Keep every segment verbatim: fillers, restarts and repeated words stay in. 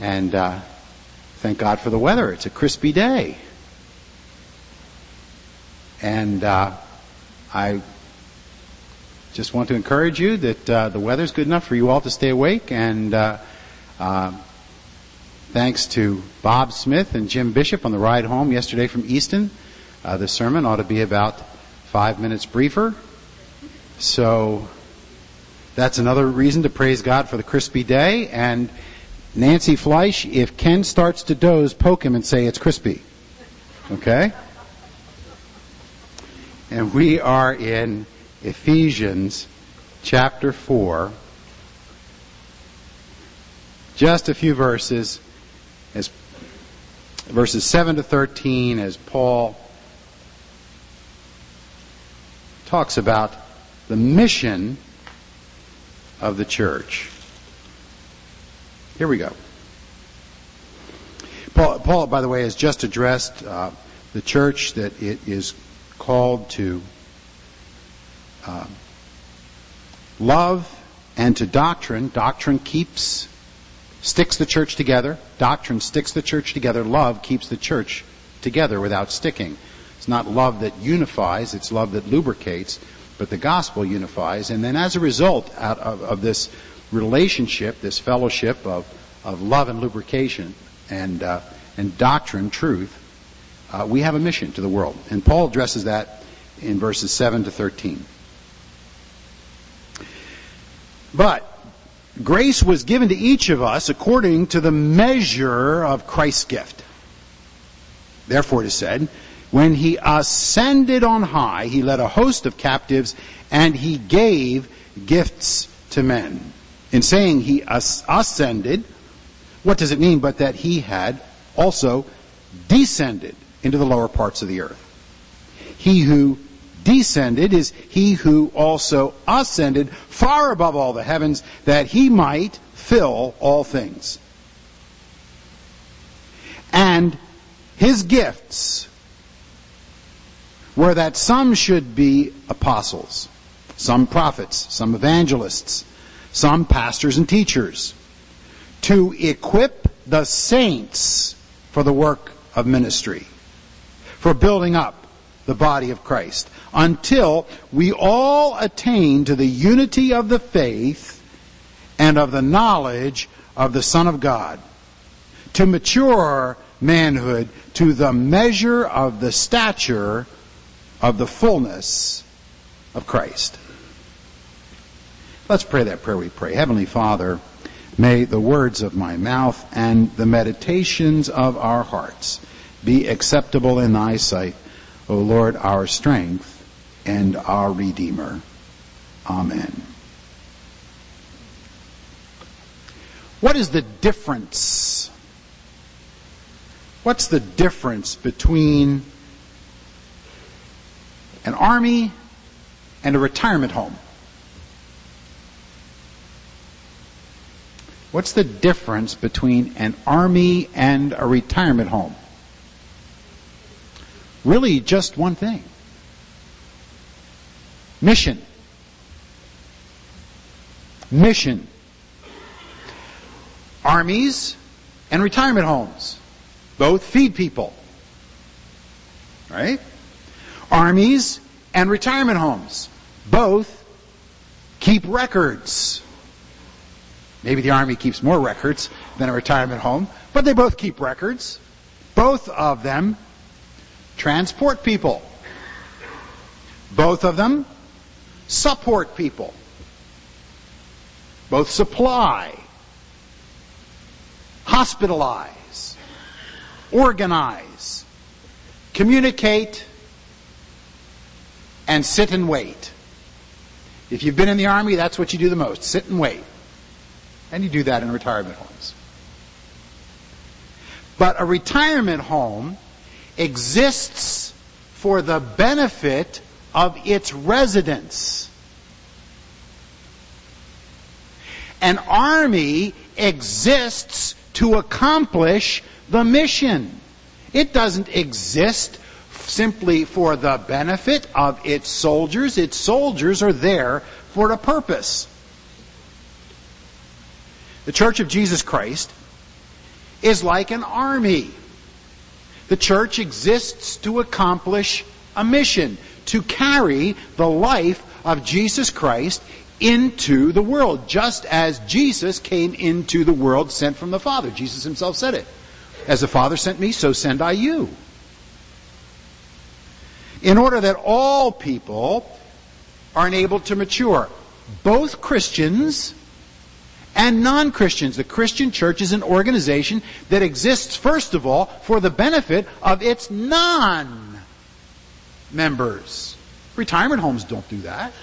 And uh, thank God for the weather. It's a crispy day. And uh, I just want to encourage you that uh, the weather's good enough for you all to stay awake. And uh, uh, thanks to Bob Smith and Jim Bishop on the ride home yesterday from Easton. Uh, the sermon ought to be about five minutes briefer. So that's another reason to praise God for the crispy day. And Nancy Fleisch, if Ken starts to doze, poke him and say it's crispy. Okay? And we are in Ephesians chapter four. Just a few verses, as verses seven to thirteen, as Paul talks about the mission of the church. Here we go. Paul, Paul by the way, has just addressed uh, the church that it is called to uh, love and to doctrine. Doctrine keeps, sticks the church together. Doctrine sticks the church together. Love keeps the church together without sticking. It's not love that unifies, it's love that lubricates, but the gospel unifies. And then as a result out of, of this relationship, this fellowship of, of love and lubrication and, uh, and doctrine, truth, uh, we have a mission to the world. And Paul addresses that in verses seven to thirteen. But grace was given to each of us according to the measure of Christ's gift. Therefore it is said, when he ascended on high, he led a host of captives, and he gave gifts to men. In saying he as- ascended, what does it mean but that he had also descended into the lower parts of the earth? He who descended is he who also ascended far above all the heavens, that he might fill all things. And his gifts were that some should be apostles, some prophets, some evangelists, some pastors and teachers, to equip the saints for the work of ministry, for building up the body of Christ, until we all attain to the unity of the faith and of the knowledge of the Son of God, to mature manhood, to the measure of the stature of the fullness of Christ. Let's pray that prayer we pray. Heavenly Father, may the words of my mouth and the meditations of our hearts be acceptable in thy sight, O Lord, our strength and our Redeemer. Amen. What is the difference? What's the difference between an army and a retirement home? What's the difference between an army and a retirement home? Really, just one thing. Mission. Mission. Armies and retirement homes both feed people. Right? Armies and retirement homes both keep records. Maybe the army keeps more records than a retirement home, but they both keep records. Both of them transport people. Both of them support people. Both supply, hospitalize, organize, communicate, and sit and wait. If you've been in the army, that's what you do the most. Sit and wait. And you do that in retirement homes. But a retirement home exists for the benefit of its residents. An army exists to accomplish the mission. It doesn't exist simply for the benefit of its soldiers. Its soldiers are there for a purpose. The Church of Jesus Christ is like an army. The church exists to accomplish a mission, to carry the life of Jesus Christ into the world, just as Jesus came into the world sent from the Father. Jesus himself said it. As the Father sent me, so send I you. In order that all people are enabled to mature, both Christians and non-Christians. The Christian church is an organization that exists, first of all, for the benefit of its non-members. Retirement homes don't do that.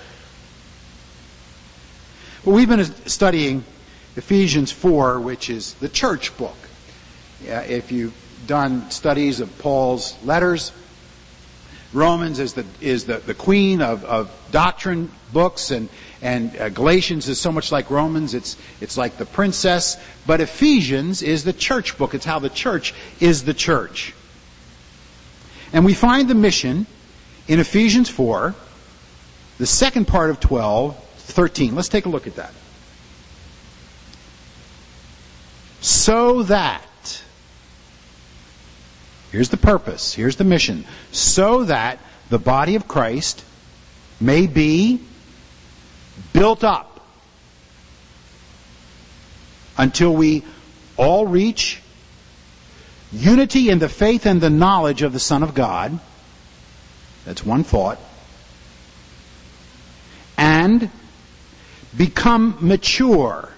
Well, we've been studying Ephesians four, which is the church book. Yeah, if you've done studies of Paul's letters, Romans is the is the, the queen of, of doctrine books, and and uh, Galatians is so much like Romans. It's it's like the princess. But Ephesians is the church book. It's how the church is the church. And we find the mission in Ephesians four, the second part of twelve, thirteen. Let's take a look at that. So that, here's the purpose, here's the mission, so that the body of Christ may be built up until we all reach unity in the faith and the knowledge of the Son of God. That's one thought. And become mature,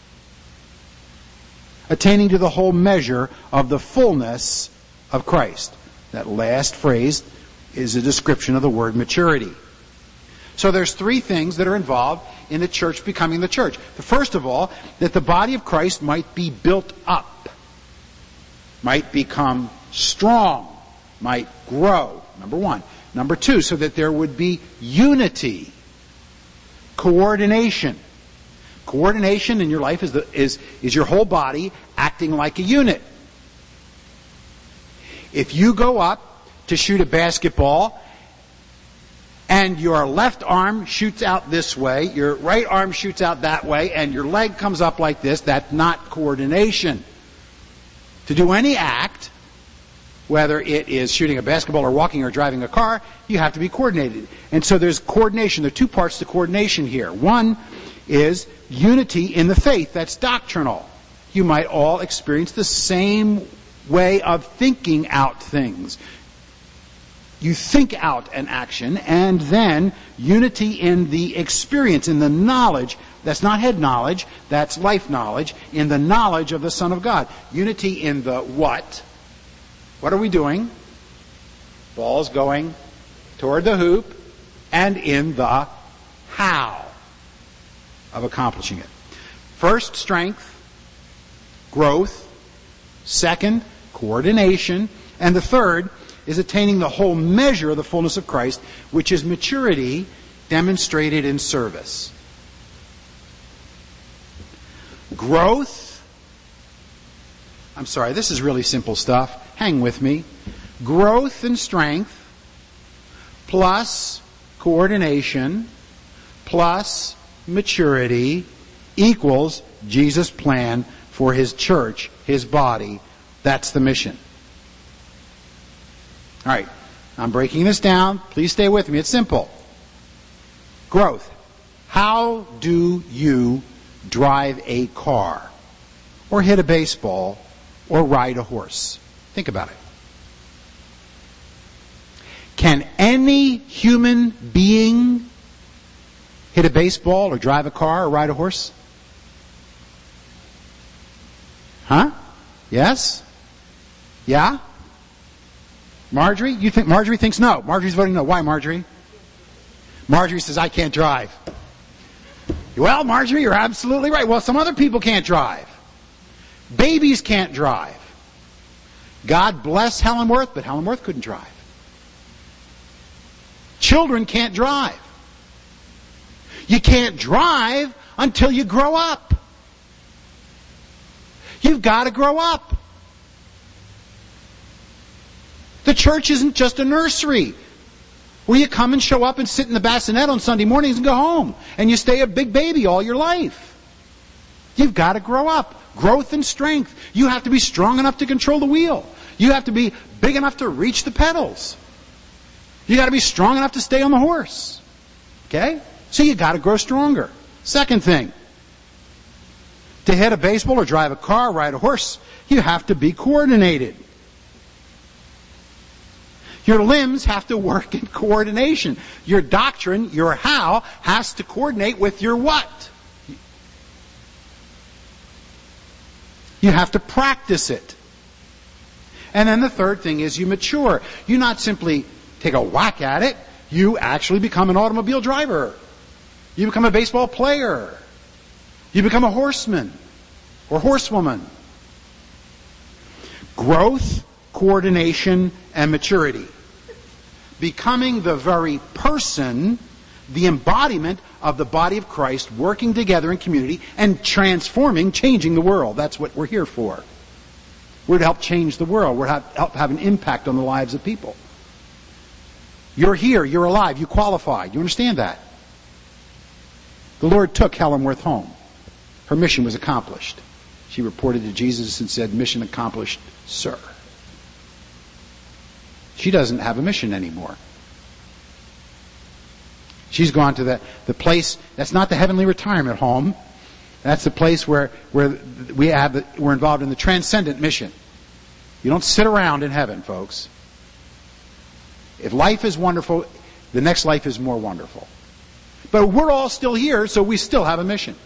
attaining to the whole measure of the fullness of Christ. That last phrase is a description of the word maturity. So there's three things that are involved in the church becoming the church. The first of all, that the body of Christ might be built up, might become strong, might grow, number one. Number two, so that there would be unity, coordination. Coordination in your life is, the, is, is your whole body acting like a unit. If you go up to shoot a basketball and your left arm shoots out this way, your right arm shoots out that way, and your leg comes up like this, that's not coordination. To do any act, whether it is shooting a basketball or walking or driving a car, you have to be coordinated. And so there's coordination. There are two parts to coordination here. One is unity in the faith. That's doctrinal. You might all experience the same way of thinking out things. You think out an action, and then unity in the experience, in the knowledge. That's not head knowledge, that's life knowledge, in the knowledge of the Son of God. Unity in the what. What are we doing? Ball's going toward the hoop, and in the how of accomplishing it. First, strength, growth. Second, coordination. And the third is attaining the whole measure of the fullness of Christ, which is maturity demonstrated in service. Growth. I'm sorry, this is really simple stuff. Hang with me. Growth and strength plus coordination plus maturity equals Jesus' plan for his church, his body. That's the mission. All right, I'm breaking this down. Please stay with me. It's simple. Growth. How do you drive a car or hit a baseball or ride a horse? Think about it. Can any human being hit a baseball or drive a car or ride a horse? Huh? Yes? Yeah? Marjorie? You think Marjorie thinks no. Marjorie's voting no. Why, Marjorie? Marjorie says, I can't drive. Well, Marjorie, you're absolutely right. Well, some other people can't drive. Babies can't drive. God bless Helen Worth, but Helen Worth couldn't drive. Children can't drive. You can't drive until you grow up. You've got to grow up. The church isn't just a nursery where you come and show up and sit in the bassinet on Sunday mornings and go home, and you stay a big baby all your life. You've got to grow up. Growth and strength. You have to be strong enough to control the wheel. You have to be big enough to reach the pedals. You got to be strong enough to stay on the horse. Okay? So you got to grow stronger. Second thing. To hit a baseball or drive a car, ride a horse, you have to be coordinated. Your limbs have to work in coordination. Your doctrine, your how, has to coordinate with your what. You have to practice it. And then the third thing is you mature. You not simply take a whack at it, you actually become an automobile driver. You become a baseball player. You become a horseman or horsewoman. Growth, coordination, and maturity. Becoming the very person, the embodiment of the body of Christ, working together in community and transforming, changing the world. That's what we're here for. We're to help change the world. We're to help have an impact on the lives of people. You're here. You're alive. You qualify. You understand that? The Lord took Helen Worth home. Her mission was accomplished. She reported to Jesus and said, "Mission accomplished, sir." She doesn't have a mission anymore. She's gone to the, the place, that's not the heavenly retirement home. That's the place where, where we have the, we're involved in the transcendent mission. You don't sit around in heaven, folks. If life is wonderful, the next life is more wonderful. But we're all still here, so we still have a mission.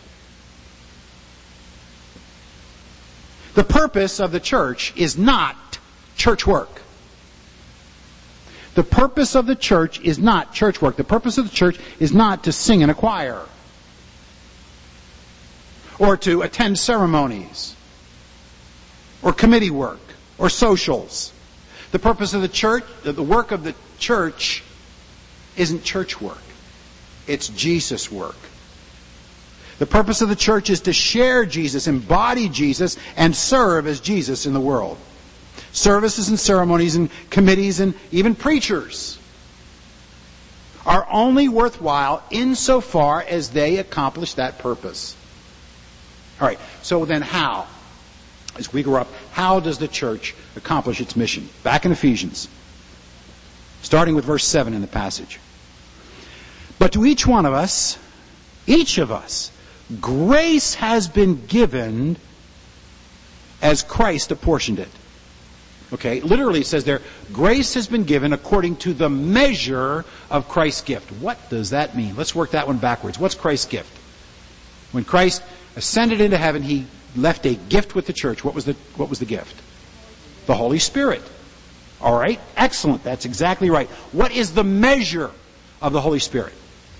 The purpose of the church is not church work. The purpose of the church is not church work. The purpose of the church is not to sing in a choir or to attend ceremonies or committee work or socials. The purpose of the church, the work of the church isn't church work. It's Jesus work. The purpose of the church is to share Jesus, embody Jesus, and serve as Jesus in the world. Services and ceremonies and committees and even preachers are only worthwhile insofar as they accomplish that purpose. All right, so then how? As we grow up, how does the church accomplish its mission? Back in Ephesians, starting with verse seven in the passage. But to each one of us, each of us, grace has been given as Christ apportioned it. Okay, literally it says there, grace has been given according to the measure of Christ's gift. What does that mean? Let's work that one backwards. What's Christ's gift? When Christ ascended into heaven, He left a gift with the church. What was the, what was the gift? The Holy Spirit. All right, excellent. That's exactly right. What is the measure of the Holy Spirit?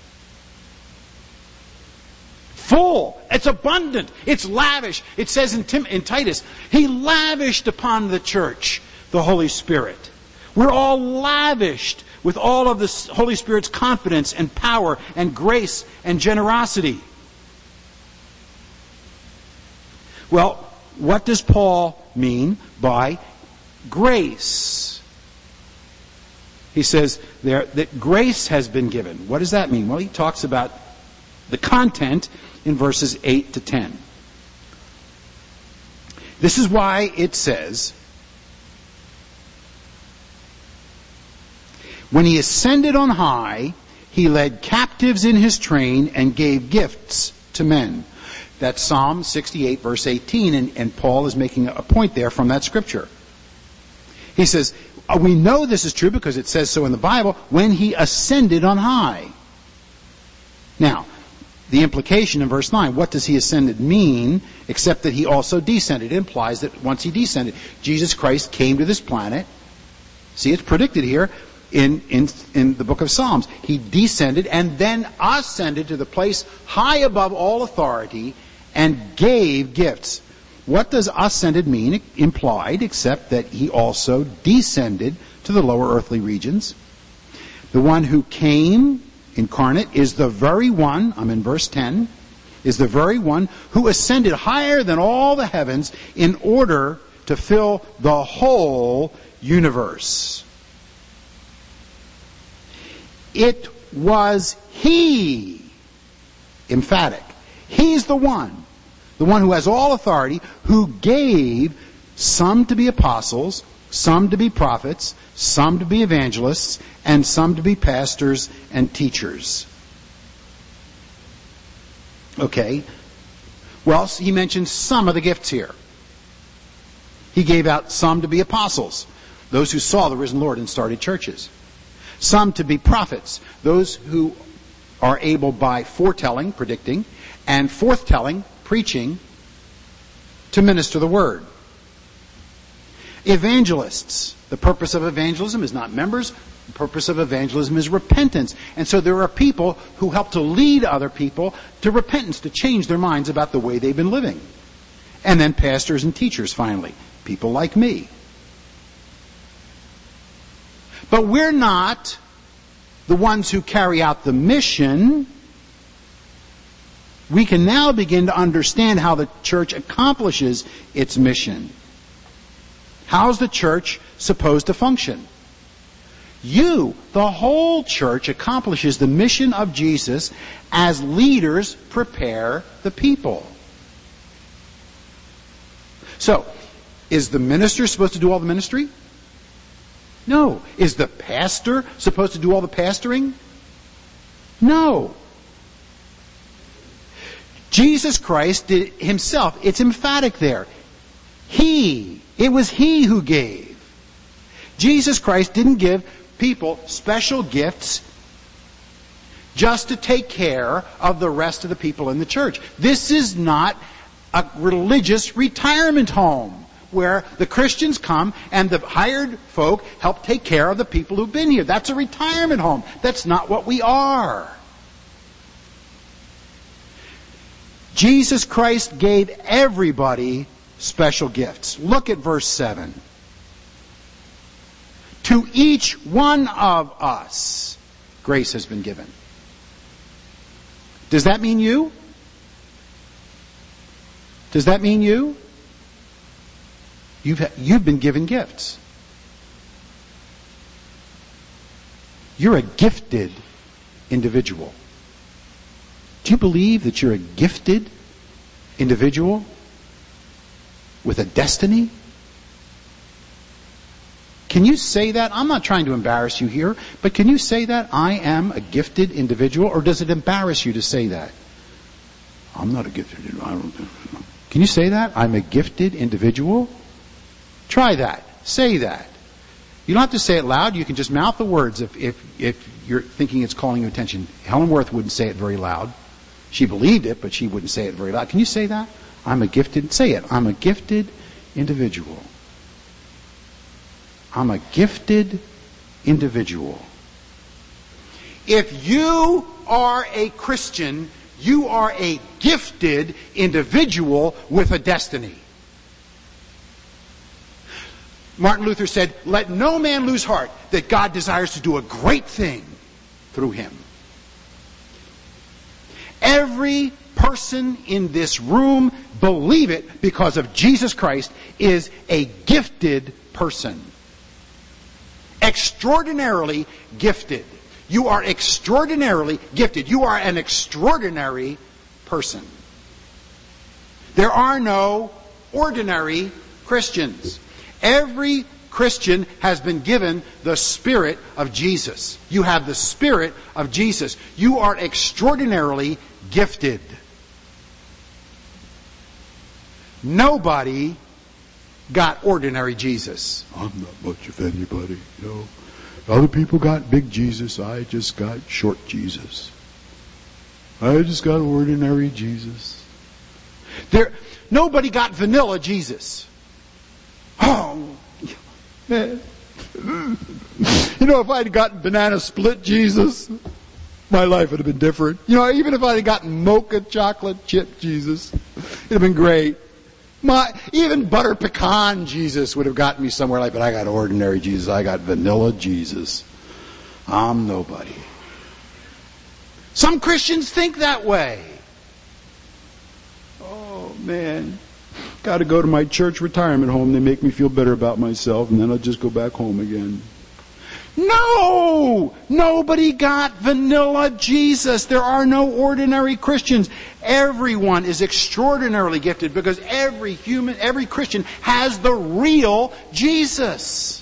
Full. It's abundant. It's lavish. It says in, Tim, in Titus, He lavished upon the church the Holy Spirit. We're all lavished with all of the Holy Spirit's confidence and power and grace and generosity. Well, what does Paul mean by grace? He says there that grace has been given. What does that mean? Well, he talks about the content in verses eight to ten. This is why it says, when He ascended on high, He led captives in His train and gave gifts to men. That's Psalm sixty-eight, verse eighteen, and, and Paul is making a point there from that scripture. He says, we know this is true because it says so in the Bible, when He ascended on high. Now, the implication in verse nine, what does He ascended mean, except that He also descended? It implies that once He descended, Jesus Christ came to this planet. See, it's predicted here in, in, in the book of Psalms. He descended and then ascended to the place high above all authority and gave gifts. What does ascended mean implied, except that He also descended to the lower earthly regions? The one who came incarnate is the very one, I'm in verse ten, is the very one who ascended higher than all the heavens in order to fill the whole universe. It was He, emphatic, He's the one the one who has all authority, who gave some to be apostles, some to be prophets, some to be evangelists, and some to be pastors and teachers. Okay. Well, he mentions some of the gifts here. He gave out some to be apostles, those who saw the risen Lord and started churches. Some to be prophets, those who are able by foretelling, predicting, and forthtelling, preaching, to minister the word. Evangelists. The purpose of evangelism is not members. The purpose of evangelism is repentance. And so there are people who help to lead other people to repentance, to change their minds about the way they've been living. And then pastors and teachers, finally. People like me. But we're not the ones who carry out the mission. We can now begin to understand how the church accomplishes its mission. How's the church supposed to function? You, the whole church, accomplishes the mission of Jesus as leaders prepare the people. So, is the minister supposed to do all the ministry? No. Is the pastor supposed to do all the pastoring? No. Jesus Christ did it himself. It's emphatic there. He. It was he who gave. Jesus Christ didn't give people special gifts just to take care of the rest of the people in the church. This is not a religious retirement home where the Christians come and the hired folk help take care of the people who've been here. That's a retirement home. That's not what we are. Jesus Christ gave everybody special gifts. Look at verse seven. To each one of us, grace has been given. Does that mean you? Does that mean you? You've, you've been given gifts. You're a gifted individual. Do you believe that you're a gifted individual with a destiny? Can you say that? I'm not trying to embarrass you here, but can you say that? I am a gifted individual, or does it embarrass you to say that? I'm not a gifted individual. Can you say that? I'm a gifted individual? Try that. Say that. You don't have to say it loud. You can just mouth the words if, if, if you're thinking it's calling your attention. Helen Worth wouldn't say it very loud. She believed it, but she wouldn't say it very loud. Can you say that? I'm a gifted, say it. I'm a gifted individual. I'm a gifted individual. If you are a Christian, you are a gifted individual with a destiny. Martin Luther said, let no man lose heart that God desires to do a great thing through him. Every person in this room, believe it, because of Jesus Christ, is a gifted person. Extraordinarily gifted. You are extraordinarily gifted. You are an extraordinary person. There are no ordinary Christians. Every Christian has been given the Spirit of Jesus. You have the Spirit of Jesus. You are extraordinarily gifted. Nobody got ordinary Jesus. I'm not much of anybody, you know. Other people got big Jesus. I just got short Jesus. I just got ordinary Jesus. There, nobody got vanilla Jesus. Oh, man. You know, if I'd gotten banana split Jesus, my life would have been different. You know, even if I'd gotten mocha chocolate chip Jesus, it'd have been great. My, even butter pecan Jesus would have gotten me somewhere like, but I got ordinary Jesus. I got vanilla Jesus. I'm nobody. Some Christians think that way. Oh, man. Got to go to my church retirement home. They make me feel better about myself, and then I'll just go back home again. No! Nobody got vanilla Jesus. There are no ordinary Christians. Everyone is extraordinarily gifted because every human, every Christian has the real Jesus.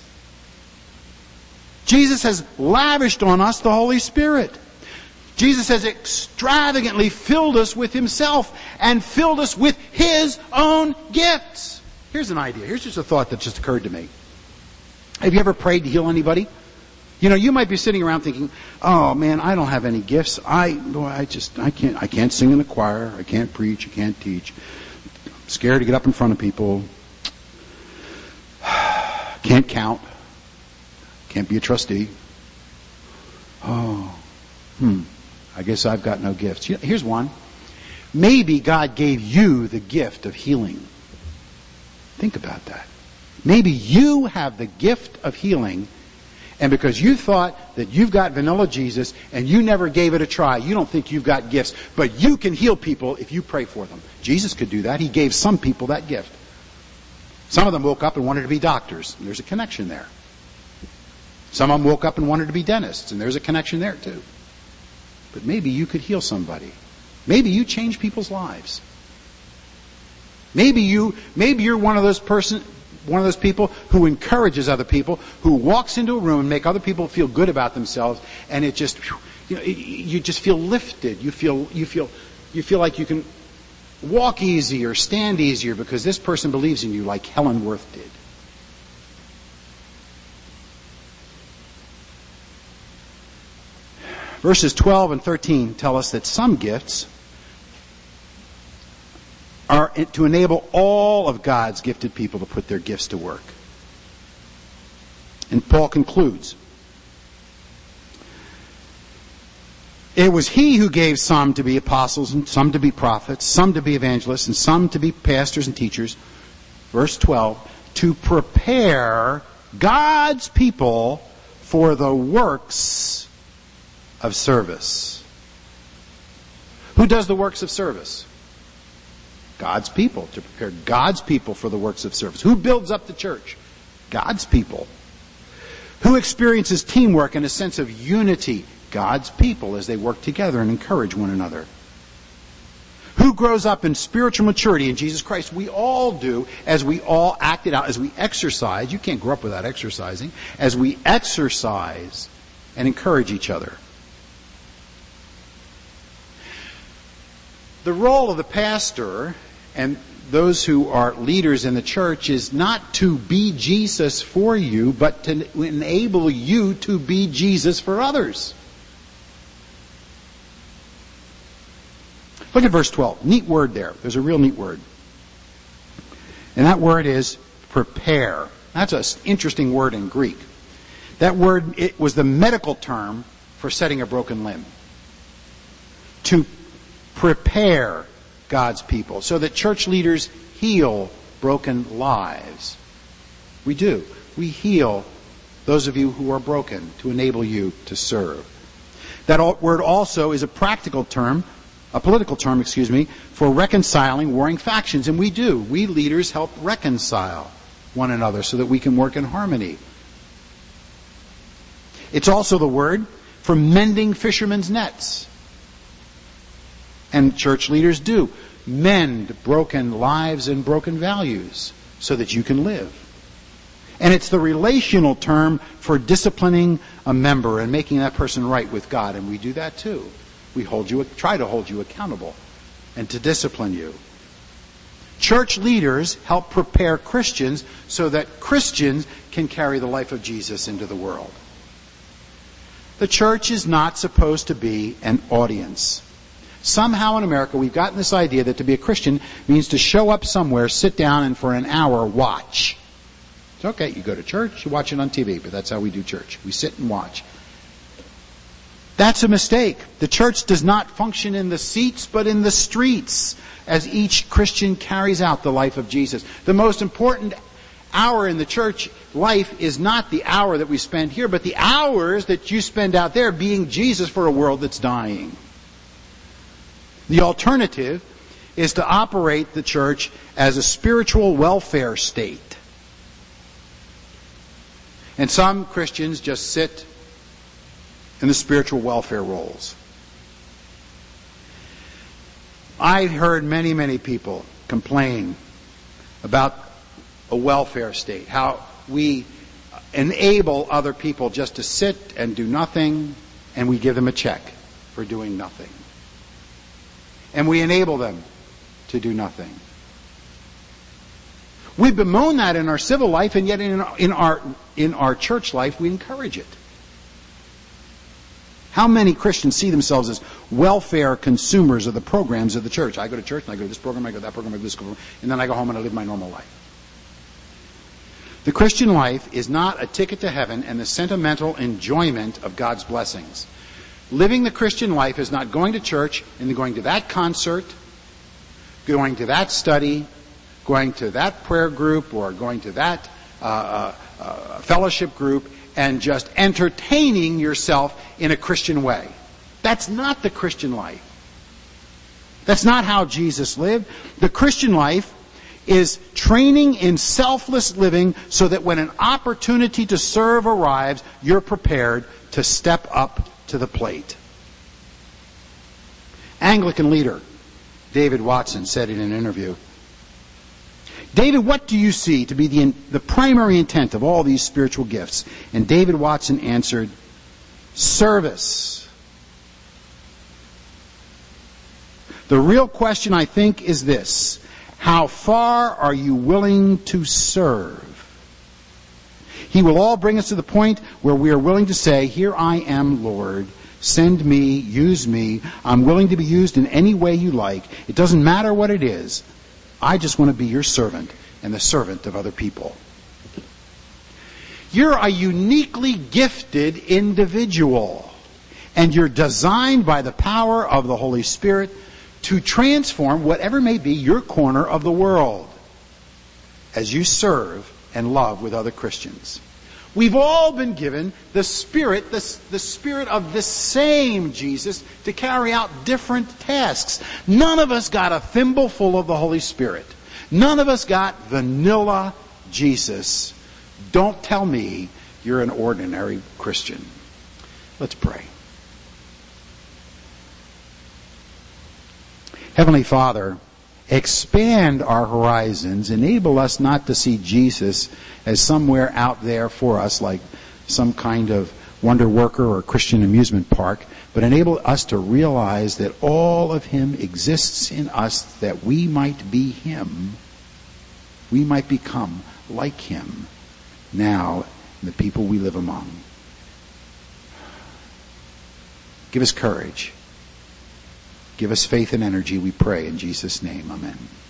Jesus has lavished on us the Holy Spirit. Jesus has extravagantly filled us with Himself and filled us with His own gifts. Here's an idea. Here's just a thought that just occurred to me. Have you ever prayed to heal anybody? You know, you might be sitting around thinking, "Oh man, I don't have any gifts. I, boy, I just, I can't, I can't sing in the choir. I can't preach. I can't teach. I'm scared to get up in front of people. Can't count. Can't be a trustee. Oh, hmm. I guess I've got no gifts." Here's one. Maybe God gave you the gift of healing. Think about that. Maybe you have the gift of healing, and because you thought that you've got vanilla Jesus and you never gave it a try, you don't think you've got gifts, but you can heal people if you pray for them. Jesus could do that. He gave some people that gift. Some of them woke up and wanted to be doctors. There's a connection there. Some of them woke up and wanted to be dentists, and there's a connection there too. But maybe you could heal somebody. Maybe you change people's lives. Maybe you, maybe you're one of those person, one of those people who encourages other people, who walks into a room and make other people feel good about themselves, and it just, you know, you just feel lifted. You feel, you feel, you feel like you can walk easier, stand easier because this person believes in you, like Helen Worth did. Verses twelve and thirteen tell us that some gifts are to enable all of God's gifted people to put their gifts to work. And Paul concludes, "It was He who gave some to be apostles and some to be prophets, some to be evangelists, and some to be pastors and teachers." Verse twelve, "to prepare God's people for the works of service." Who does the works of service? God's people. To prepare God's people for the works of service. Who builds up the church? God's people. Who experiences teamwork and a sense of unity? God's people, as they work together and encourage one another. Who grows up in spiritual maturity in Jesus Christ? We all do, as we all act it out, as we exercise. You can't grow up without exercising. As we exercise and encourage each other. The role of the pastor and those who are leaders in the church is not to be Jesus for you, but to enable you to be Jesus for others. Look at verse twelve. Neat word there. There's a real neat word. And that word is prepare. That's an interesting word in Greek. That word, it was the medical term for setting a broken limb. To prepare God's people so that church leaders heal broken lives. We do. We heal those of you who are broken to enable you to serve. That word also is a practical term, a political term, excuse me, for reconciling warring factions. And we do. We leaders help reconcile one another so that we can work in harmony. It's also the word for mending fishermen's nets. And church leaders do mend broken lives and broken values so that you can live. And it's the relational term for disciplining a member and making that person right with God. And we do that too. We hold you, try to hold you accountable and to discipline you. Church leaders help prepare Christians so that Christians can carry the life of Jesus into the world. The church is not supposed to be an audience. Somehow in America we've gotten this idea that to be a Christian means to show up somewhere, sit down, and for an hour watch. It's okay, you go to church, you watch it on T V, but that's how we do church. We sit and watch. That's a mistake. The church does not function in the seats, but in the streets, as each Christian carries out the life of Jesus. The most important hour in the church life is not the hour that we spend here, but the hours that you spend out there being Jesus for a world that's dying. The alternative is to operate the church as a spiritual welfare state. And some Christians just sit in the spiritual welfare rolls. I've heard many, many people complain about a welfare state, how we enable other people just to sit and do nothing, and we give them a check for doing nothing. And we enable them to do nothing. We bemoan that in our civil life, and yet in our, in our, in our church life we encourage it. How many Christians see themselves as welfare consumers of the programs of the church? I go to church, and I go to this program, I go to that program, I go to this program, and then I go home and I live my normal life. The Christian life is not a ticket to heaven and the sentimental enjoyment of God's blessings. Living the Christian life is not going to church and going to that concert, going to that study, going to that prayer group, or going to that uh, uh, uh, fellowship group, and just entertaining yourself in a Christian way. That's not the Christian life. That's not how Jesus lived. The Christian life is training in selfless living so that when an opportunity to serve arrives, you're prepared to step up to the plate. Anglican leader David Watson said in an interview, "David, what do you see to be the, the primary intent of all these spiritual gifts?" And David Watson answered, "Service. The real question, I think, is this: how far are you willing to serve? He will all bring us to the point where we are willing to say, 'Here I am, Lord. Send me, use me. I'm willing to be used in any way you like. It doesn't matter what it is. I just want to be your servant and the servant of other people.'" You're a uniquely gifted individual, and you're designed by the power of the Holy Spirit to transform whatever may be your corner of the world as you serve and love with other Christians. We've all been given the Spirit, the, the Spirit of the same Jesus to carry out different tasks. None of us got a thimbleful of the Holy Spirit. None of us got vanilla Jesus. Don't tell me you're an ordinary Christian. Let's pray. Heavenly Father, expand our horizons. Enable us not to see Jesus as somewhere out there for us, like some kind of wonder worker or Christian amusement park, but enable us to realize that all of Him exists in us, that we might be Him. We might become like Him now in the people we live among. Give us courage. Give us faith and energy, we pray in Jesus' name. Amen.